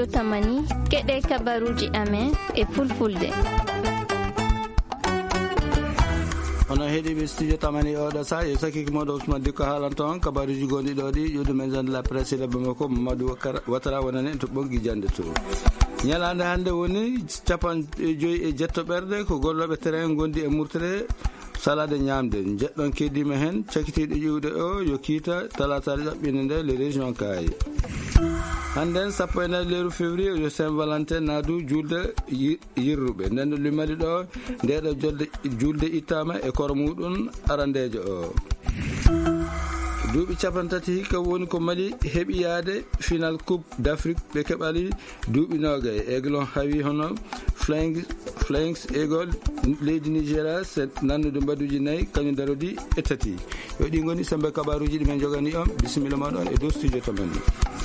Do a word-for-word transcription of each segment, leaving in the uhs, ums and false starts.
studio Tamani keɗe kabaruji amen e fulfulde. ono heeɗiɓe studio Tamani oɗo saha e sakiki moɗo Ousmane Dikko haalanto on kabaruji gonɗi ɗo ɗi ƴewde maison de la presse le Bamako Mamadou Ouattara wonani to ɓoggi jande to ñalande hande woni capan joyyi e jetto ɓerde ko golloɓe terrain gondi e murtere salade ñamde jeɗɗon keddima hen cakkitiɗo ƴiwde o yo kiita talataɗe ɗaɓɓinde nde les régions kayi handen sappo e nayi lewru février yo Saint Valentin naadu julde yirruɓe nden lumali ɗo ndeɗo jolde julde ittama e koro muɗum arandejo o duuɓi capan tati hikka woni ko Mali heeɓi yaade final coupe d'Afrique ɓe keɓali duuɓi nogay Aiglon hawi hono Flying Flying Eagle leydi Nigéria se nannude mbaɗuji nayyi kañum darodi e tati yo ɗi goni sembe kabaruji ɗi men jogani on bisimilla moɗon e dow studio Tamani.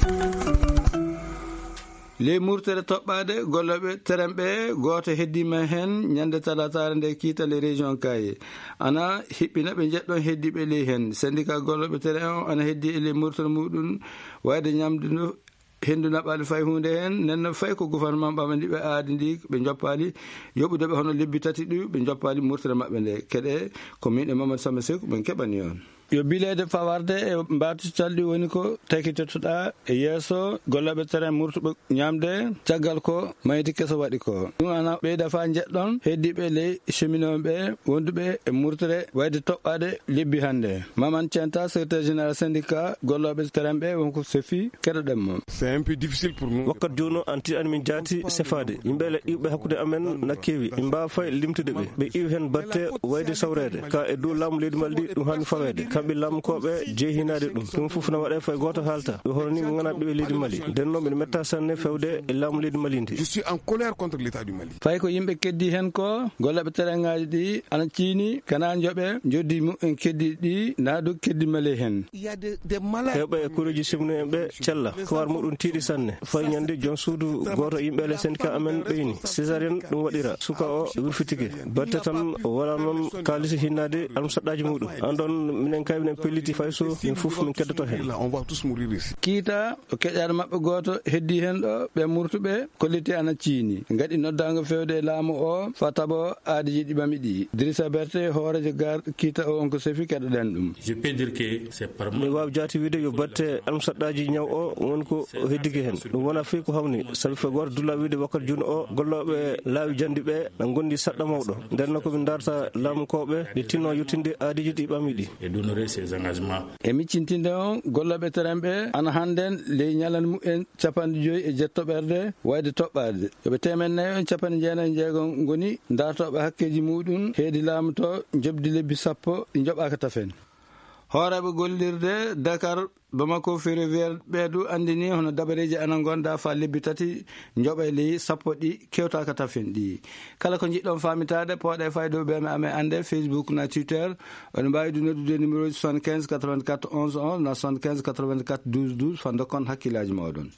Les murtere toɓɓade golloɓe terrain ɓe goto heddima hen ñande talatare nde kiita les régions kaye ana hiɓɓina ɓe jeɗɗon heddiɓe ley hen syndicat golloɓe terrain o ana heddi e les murtere muɗum wayde ñamde no hendu naɓali fay hunde hen nenno fay ko gouvernement ɓamandi ɓe aadi ndi ɓe joppali yoɓudeɓe hono lebbi tati ɗi ɓe joppali murtere mabɓe nde keɗe ko min e Mamadou Samba Sekou min keɓani on yo bilede fawarde e mbatu calɗi woni ko takitetoɗa e yeeso golloɓe terrain murtuɓe ñamde caggal ko mayti keso waɗi ko ɗum ana ɓeyda fa jeɗɗon heddiɓe ley cheminot ɓe wonduɓe e murtere wayde toɓɓade lebbi hande Maman Thienta secrétaire général syndicat golloɓe terrain ɓe wonko sefi keɗoɗenmo c'est un peu difficile pour nous wakkat jono anti an min jaati sefade yimɓele iwɓe hakkude amen nakkewi ɓe mbawa fay limtude ɓe ɓe iwi hen batte wayde sawrede ka e dow laamu leydi Mali ɗum hanni fawede kamɓe lamkoɓe jeehinade ɗum ɗum foof no waɗe fay goto haalta ɓe hono ni ɓe ganat ɓe leydi Mali nden noon mbiɗa metta sanne fewde e laamu leydi Mali ndi. Je suis en colère contre l'état du Mali. fay ko yimɓe keddi hen ko golloɓe terrain ngaji ɗi ana ciini kana jooɓe joddi mumen keddi ɗi naadu keddi Mali hen Il y a des, des malades hewɓe e kureji simno en ɓe cella kowar muɗum tiiɗi sanne fay ñande joom suudu goto yimɓele syndicat amen ɓeyni césarien ɗum waɗira suka o wurfitike batte tan wala noon kalisi hinnade alum saɗɗaji muɗum andon minen kay minen pelliti fay so min fof min keddoto hen on va tous mourir ici. kiita o keƴade mabɓe goto heddi hen ɗo ɓe murtuɓe kolliti ana ciini gaɗi noddago fewde e laamu o fa tabo aadiji ɗi ɓami ɗi Idrissa Berté hoorejo gar kiita o on ko sefi keɗoɗen ɗum je peux dire que c'est par mi wawi jaati wiide yo batte alum saɗɗaji ñaw o woni ko heddiki hen ɗum wona fi ko hawni saabi fe goto dulla wiide wakkati joni o golloɓe laawi jandi ɓe na gondi saɗɗa mawɗo nden no koɓe darta laamukoɓe ɓe tinno yettinde aadiji ɗi ɓami ɗi et d'honorer ses engagements. e miccintinde on golloɓe terrain ɓe ana hannden ley ñalande mumen capanɗe joyyi e jettoɓerde wayde toɓɓade yoɓe temen nayyi on capanɗe jeenayi e jeegom goni dartoɓe hakkeji muɗum heedi laamu to jobdi lebbi sappo ɗi joɓaka tafen hooreɓe gollirde Dakar Bamako ferroviaire ɓeeɗu andini hono dabareji ana gonɗa fa lebbi tati joɓa e ley sappo ɗi kewtaka tafen ɗi kala ko jiɗɗon famitade pooɗe fay dow ɓeme amen ande Facebook na Twitter oɗo mbawi ɗum noddude numéro soixante-quinze quatre-vingt-quatre onze onze na soixante-quinze quatre-vingt-quatre douze douze fa dokkon hakkillaji moɗon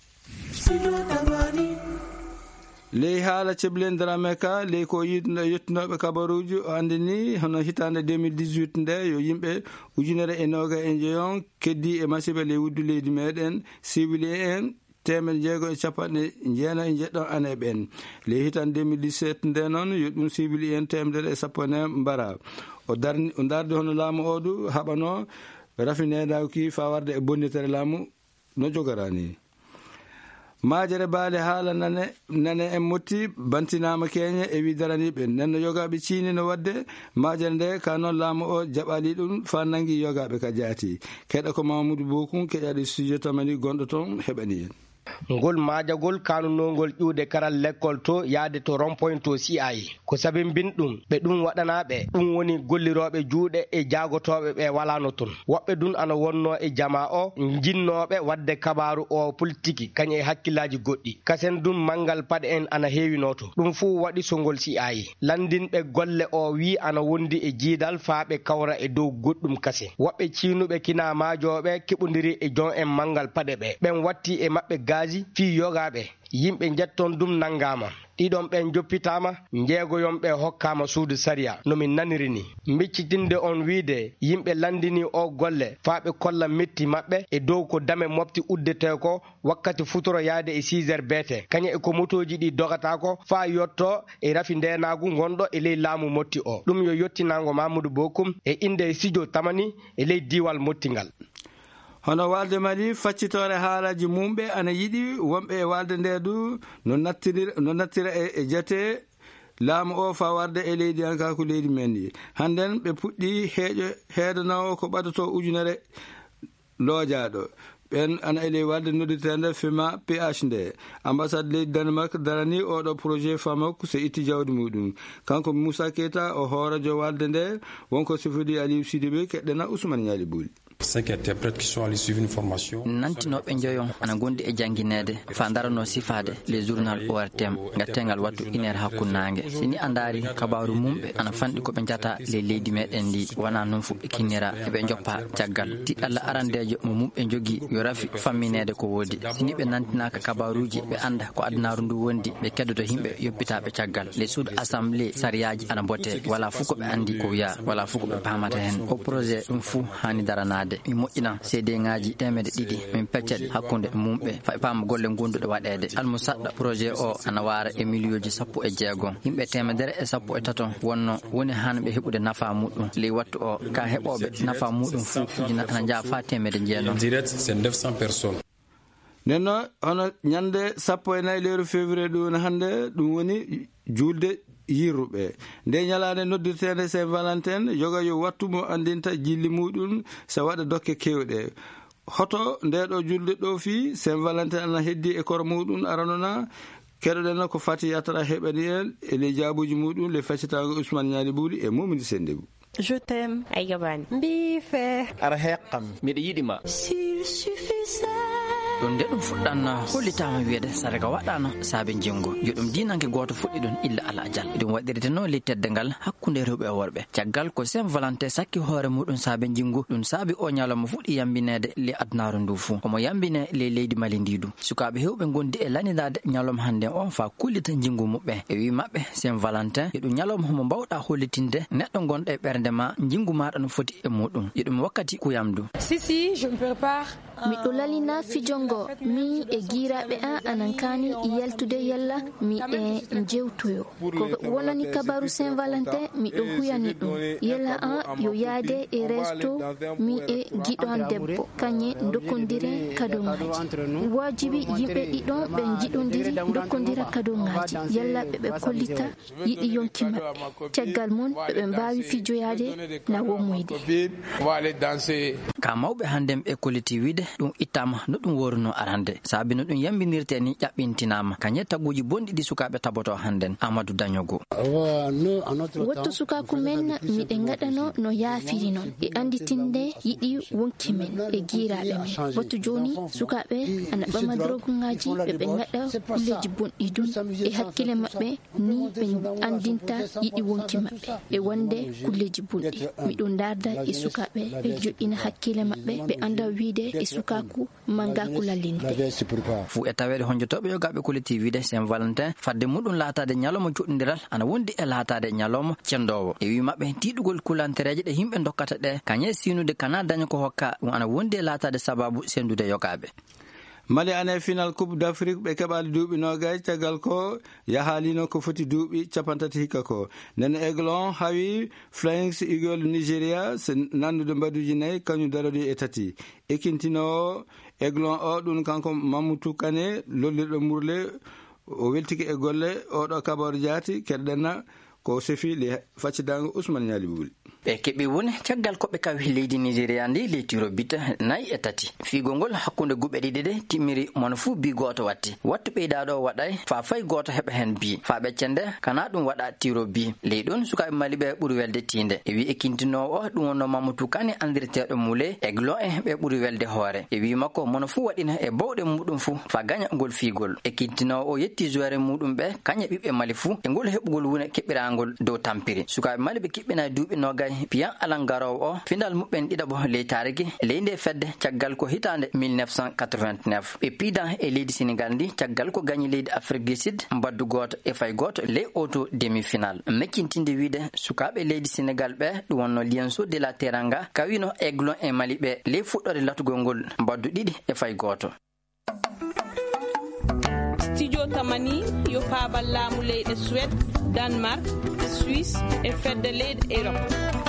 ley haala ceblendiramen ka ley ko yiɗno yettunoɓe kabaruji o andini hono hitande deux mille dix-huit nde yo yimɓe ujunere e noga e jeeyon keddi e masiba ley wuddu leydi meɗen civilier en temen jeego e capanɗe jeena e jeɗɗon ane ɓen ley hitande deux mille dix-sept nde noon yo ɗum civilier en temedere e sappo ne mbara o darni o darde hono laamu oɗu haɓano rafinedaki fa warde e bonnitere laamu no jogorani majere baale haala nane nane en motti bantinama keñe e wi daraniɓe nenno yogaɓe ciini no wadde majere nde ka noon laamu o jaɓali ɗum fa nangui yogaɓe ka jaati keɗa ko Mamadou Bokoum keƴaɗo studio Tamani gonɗo toon heɓani en ngol maajagol kanunogol ƴuude karal l'école to yaade to rond point to si ayi ko sabi bin ɗum ɓe ɗum waɗanaɓe ɗum woni golliroɓe juuɗe e jaagotoɓe ɓe walano toon woɓɓe ɗum ana wonno e jama o jinnoɓe wadde kabaru o politique kañum e hakkillaji goɗɗi kasen ɗum manggal paɗe en ana heewinoto ɗum fuu waɗi so ngol si ayi landinɓe golle o wi ana wondi e jiidal faaɓe kawra e dow goɗɗum kase woɓɓe ciinuɓe kina maajoɓe keɓodiri e jon en manggal paɗe ɓe ɓen watti e maɓɓe gaji fi yogaɓe yimɓe jetton ɗum nangama ɗiɗon ɓen joppitama jeegoyon ɓe hokkama suudu sariya nomin naniri ni biccitinde on wiide yimɓe landini o golle faa ɓe kolla metti maɓɓe e dow ko dame mofti uddete ko wakkati futuro yaade e six heures beete kaña e ko motoji ɗi dogata ko faa yotto e rafi ndenagu gonɗo e ley laamu motti o ɗum yo yettinago Mamadou Bokum e inde e studio tamani e ley diwal mottingal. hono walde Mali faccitore haalaji mumɓe ana yiɗi wonɓe e walde nde du no nattira no nattira e jate laamu o fa warde e leydi an ka ko leydi men ndi hannden ɓe puɗɗi heeƴo heedanawo ko ɓadoto ujunere loojaɗo ɓen ana ele walde nodditende fima P H nde ambassade leydi Danemark darani oɗo projet famok so itti jawdi muɗum kanko Moussa Keita o hoorajo walde nde wonko sifodi Aliou Sidibé keɗɗena Ousmane Niali Bouli. cinq interprètes qui sont allés suivre une formation. Nantinoɓe joyon ana gondi e janginede fa darano sifade les journal O R T M gattengal wattu une heure hakkunange sini andari kabaru mumɓe ana fanɗi koɓe jata le leydi meɗen ndi wona noon fuɓɓe kinnira eɓe joppa caggal tiɗalla arandejo mo mumɓe jogui yo rafi famminede ko woodi sini ɓe nantinaka kabaruji ɓe anda ko adnaru ndu wondi ɓe keddoto yimɓe yoppitaɓe caggal les suudu assemblée sariyaji ana botte wala fuu koɓe andi ko wiya wala fuu koɓe pamata hen o projet ɗum fuu hani daranade mi moƴƴina C D ngaji temedde ɗiɗi min peccaɗi hakkude mumɓe fa pam golle gonduɗe waɗede almusaɗɗa projet o ana wara e milliuji sappo e jeegom yimɓe temedere e sappo e taton wonno woni hanɓe heɓude nafa muɗum ley wattu o ka heɓoɓe nafa muɗum fuu ujuna ana jaa fa temedde jeenom direct c'est neuf cents personnes. nenno hono ñande sappo e nayyi lewru février ɗum hande ɗum woni julde yirruɓe nde ñalade noddirtede Saint Valentin yoga yo wattu mo andinta jilli muɗum so waɗa dokke kewɗe hoto ndeɗo julde ɗo fi Saint Valentin ana heddi e koro muɗum aranona keɗoɗen ko fati yatara heɓani en e ley jaabuji muɗum le faccitago Ousmane Niali Bouli e Momidi Sendebou. Je t'aime ay gabani mbife ara heqqam miɗo yiɗima s'il suffisait ɗum nde ɗum fuɗɗanno hollitama wiyede sarga waɗano saabe jenggo yo ɗum dinanke goto fuɗɗi ɗon illa ala dial ɗum waɗirdeno li teddegal hakkude rewɓe e worɓe caggal ko Saint Valentin sakki hoore muɗum saabe jenggo ɗum saabi o ñalawma fuɗɗi yambinede li adnaru ndu fuu omo yambine le leydi Mali ndidu sukaɓe hewɓe gondi e lanidade ñalawma hande o fa kullita jenggo muɓɓe e wi mabɓe Saint Valentin yo ɗum ñalawma homo mbawɗa hollitinde neɗɗo gonɗo e ɓernde ma jenggo maɗa no foti e muɗum yo ɗum wakkati kuyamdu. si si je me prépare miɗo lalina fijongo mi e guiraɓe an anan kani yaltude yalla mi e jewtoyo ko wonani kabaru Saint Valentin miɗo huyani ɗum yalla an yo yaade e resto mi e giɗon debbo kañe dokkodire kadoŋaji wajibi yimɓe ɗiɗon ɓe jiɗodiri dokkodira kadoŋaji yalla ɓeɓe kollita yiɗi yonki maɓɓe caggal mum ɓeɓe mbawi fijoyade na womoyde ka mawɓe hande ɓe kolliti wiide ɗum ittama no ɗum woruno arande saabi no ɗum yambinirte ni ƴaɓɓintinama kañe taguji bonɗi ɗi sukaɓe taboto hannden Amadou Dañogo. wotto sukaku men miɗe gaɗano no yaafiri noon e anditinde yiɗi wonki men e guiraɓe men wotto joni sukaɓe ana ɓama droguŋaji ɓeɓe gaɗa kulleji bonɗi dun e hakkille maɓɓe ni ɓe andinta yiɗi wonki maɓɓe e wonde kulleji bonɗi miɗo darda e sukaɓe ɓe joƴƴina hakkille maɓɓe ɓe anda wiide e sukaku mangaku lallinde fu e tawede honjotoɓe yogaɓe kolliti wiide Saint Valentin fadde muɗum laatade ñalawma joɗɗodiral ana wondi e laatade ñalawma cendowo e wi mabɓe tiɗugol kulantereje ɗe yimɓe dokkata ɗe kañe sinude kana daña ko hokka ɗum ana wondi e laatade sababu sendude yogaɓe. Mali ane final coupe d'Afrique ɓe keɓali duuɓi nogay caggal ko yahalino ko foti duuɓi capantati hikka ko nen Aiglon hawi Flying Eagle Nigeria so nandude mbaduji nayyi kañum darodi e tati ekintinowo Aiglon o ɗum kanko Mamadou Kane lollirɗo murle o weltiki e golle oɗo kabaru jaati keɗɗenna ko sefi le faccidago Ousmane Niali Bouli. ɓe keɓi woni caggal koɓe kawi leydi Nigéria ndi leytiro bitta nayyi e tati fiigol ngol hakkunde guɓe ɗiɗi ɗe timmiri mono fuu bi goto watti wattu ɓeydaɗo waɗay fa fayi goto heɓa hen bi fa ɓeccende kana ɗum waɗa tiro bi ley ɗon sukaɓe Mali ɓe ɓuuri welde tinde e wi ekkintinowo o ɗum wonno Mamadou Kane andirteɗo Moulé Aiglon en ɓe ɓuuri welde hoore e wi makko mono fuu waɗina e bawɗe muɗum fuu fa gaña ngol fiigol ekkintinowo o yetti joueur muɗum ɓe kañe ɓiɓɓe Mali fuu e ngol heɓugol wone keɓɓirangol dow tampiri sukaɓe Mali ɓe kiɓɓina duuɓi nogay kay piyan alangaro o final muɓen ɗiɗaɓo ley tarigi leyde fedde caggal ko hitande mille neuf cent quatre-vingt-neuf ɓe piidan e leydi sénégal ndi caggal ko gagni leydi afrique du sud mbaddu goto e fay goto ley auto demi final mekkintinde wiide sukaɓe leydi sénégal ɓe ɗum wonno lienso de la teranga kawino aiglon e mali ɓe ley fuɗɗore latugol ngol mbaddu ɗiɗi e fay goto. Studio Tamani yo paabal laamu leyɗe Suède, Danemark, Suisse e fedde leyɗe Europe.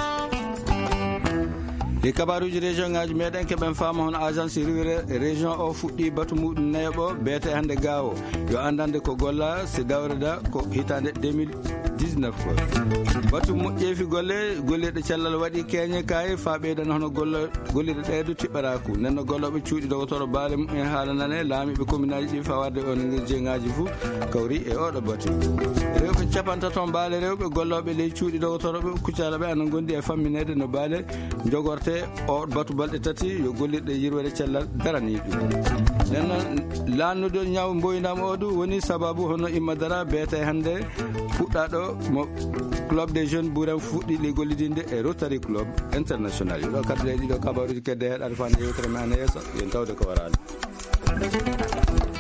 ɗi kabaruji région ngaji meɗen keɓen faama hono agence riwire région o fuɗɗi batu muɗum neeɓo beete hande gawo yo andande ko golla si dawreda ko hitande deux mille dix-neuf ko batu moƴƴeefi golle golliɗe cellal waɗi keñe kayi fa ɓeydan hono golla golliɗe ɗeɗo tiɓɓaraku nenno golloɓe cuuɗi dogotoro baale mum en haalanane laamiɓe commune aji ɗi fawarde on ngirje ngaji fou kawri e oɗo batu rewɓe capantaton baale rewɓe golloɓe ley cuuɗi dogotoroɓe kuccalaɓe ana gondi e famminede no baale jogorte o batu balɗe tati yo gollirɗe yirwere cellal darani ɗum nenno lannude ñaw boynam o ɗum woni sababu hono imma dara beete hande fuɗɗaɗo mo club des jeunes ɓuuren fuɗɗi ley gollidinde e rotary club international ɗo kadi leyɗi ɗo kabaruji kedde heɗade fande yewtere me ana yesso yen tawde ko warani.